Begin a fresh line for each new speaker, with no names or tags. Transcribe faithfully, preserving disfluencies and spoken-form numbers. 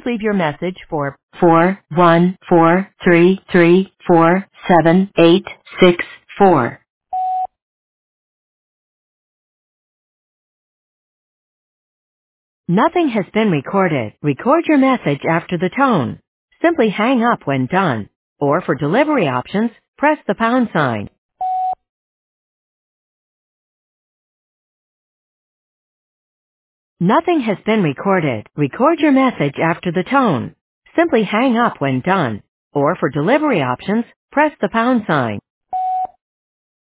leave your message for four one four three three four seven eight six four. Nothing has been recorded. Record your message after the tone. Simply hang up when done. Or for delivery options, press the pound sign. Nothing has been recorded. Record your message after the tone. Simply hang up when done. Or for delivery options, press the pound sign.